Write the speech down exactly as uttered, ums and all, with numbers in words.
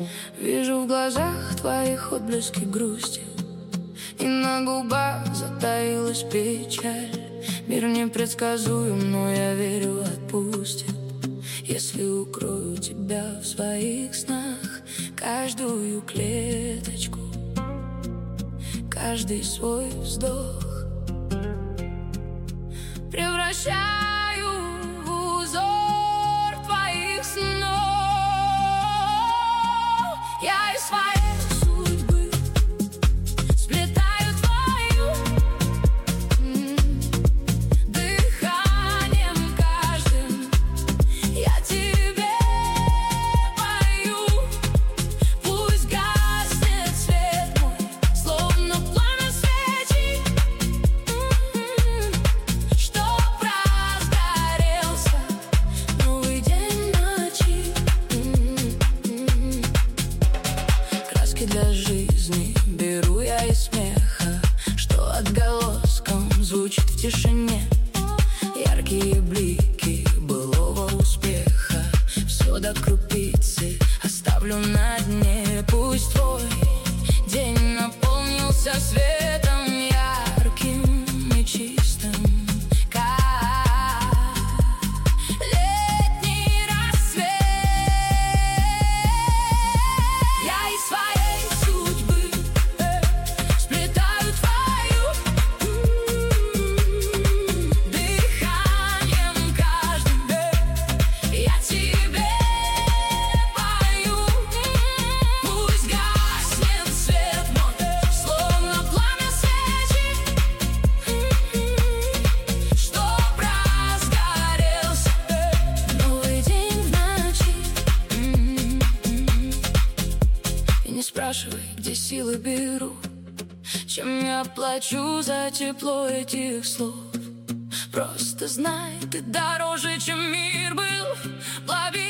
Вижу в глазах твоих отблески грусти, и на губах затаилась печаль. Мир непредсказуем, но я верю, отпустит, если укрою тебя в своих снах. Каждую клеточку, каждый свой вздох превращаю в узор твоих снов. Я из своей судьбы сплетаю твою м-м, дыханием каждым. Я тебе пою, пусть гаснет свет мой, словно пламя свечи, м-м, чтоб разгорелся новый день ночи. М-м-м. Краски для жизни беру я из смеха, что отголоском звучит в тишине. Яркие блики былого успеха, все до крупицы оставлю на дне. Пусть твой день наполнился светом ярким и чистым, как летний рассвет. Я из своей судьбы э, сплетаю твою м-м, дыханием каждым. э, Я тебе пою, м-м, пусть гаснет свет мой, словно пламя свечи, м-м, чтоб разгорелся новый день в ночи. М-м-м. И не спрашивай, где силы беру, чем я плачу за тепло этих слов. Просто знай, ты дороже, чем мир был. Лови